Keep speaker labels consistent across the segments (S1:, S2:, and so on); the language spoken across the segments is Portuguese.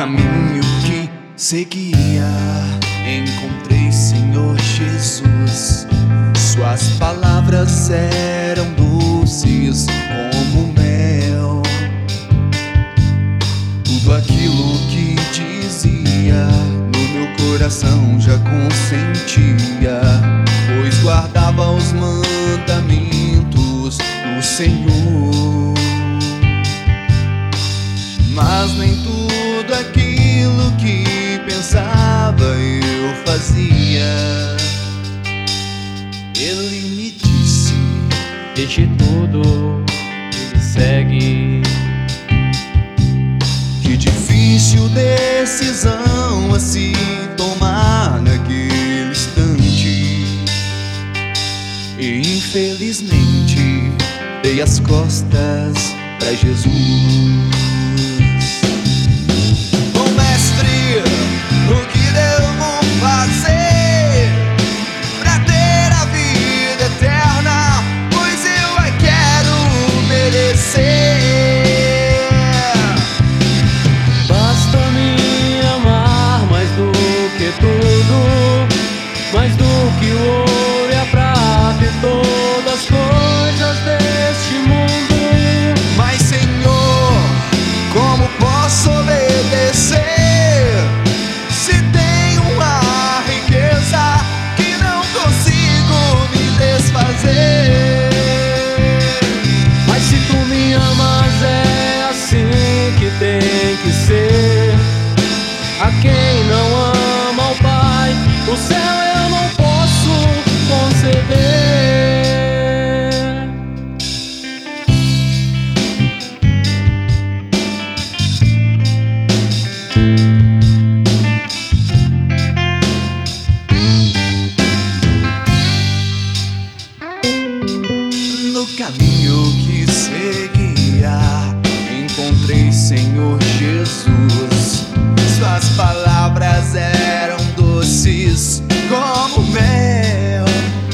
S1: caminho que seguia, encontrei Senhor Jesus. Suas palavras eram doces como mel. Tudo aquilo que dizia no meu coração já consentia, pois guardava os mandamentos do Senhor. Mas nem tudo aquilo que pensava eu fazia. Ele me disse:
S2: deixe tudo e me segue.
S1: Que difícil decisão a se tomar naquele instante. E infelizmente dei as costas pra Jesus. Bom mestre, o que devo fazer pra ter a vida eterna? Pois eu a quero merecer.
S2: Basta me amar mais do que tudo, mais do que o ouro e a prata e todas as coisas deste mundo.
S1: Mas Senhor, como posso obedecer se tenho uma riqueza que não consigo me desfazer?
S2: Mas se tu me amas é assim que tem que ser. A quem não ama o Pai, o céu eu não posso conceder.
S1: No caminho que seguia, encontrei Senhor Jesus. Suas palavras eram doces como mel.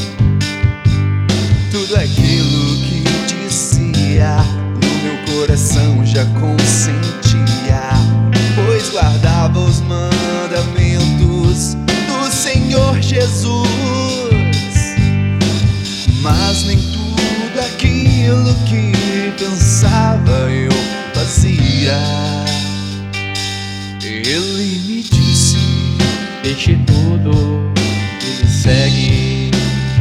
S1: Tudo aquilo que dizia no meu coração já consentia, pois guardava os mandamentos do Senhor Jesus. Mas nem tudo aquilo que pensava eu fazia. Ele me disse:
S2: deixe tudo e me segue.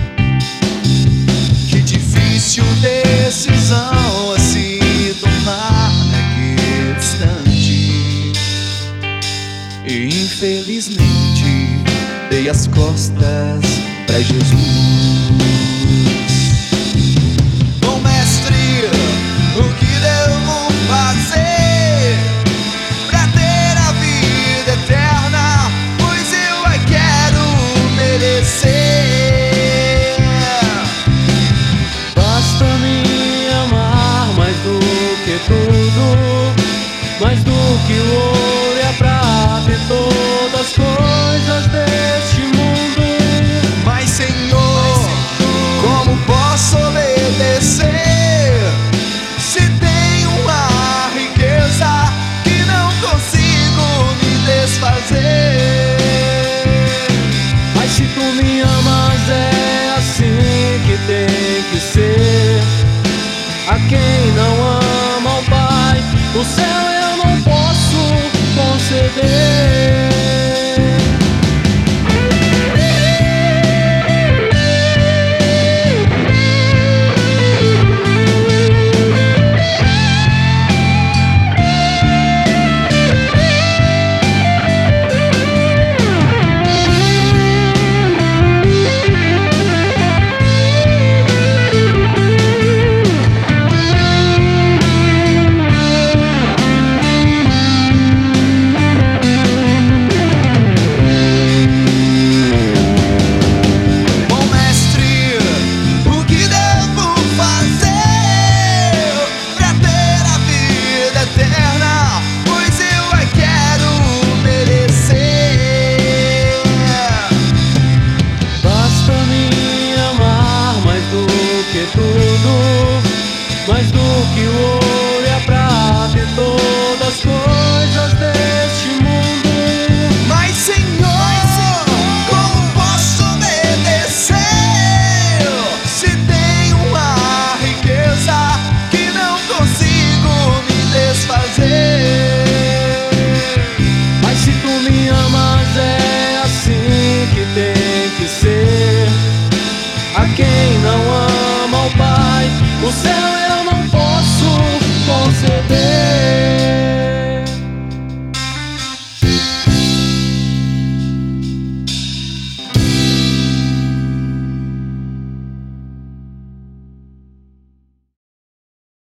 S1: que difícil decisão a se tomar naquele instante. E infelizmente dei as costas pra Jesus. Bom mestre, o que devo fazer pra ter a vida eterna? Pois eu a quero merecer.
S2: Basta me amar mais do que tudo, mais do que o ouro e a prata e todas as coisas deste mundo.
S1: Mas Senhor,
S2: prometer.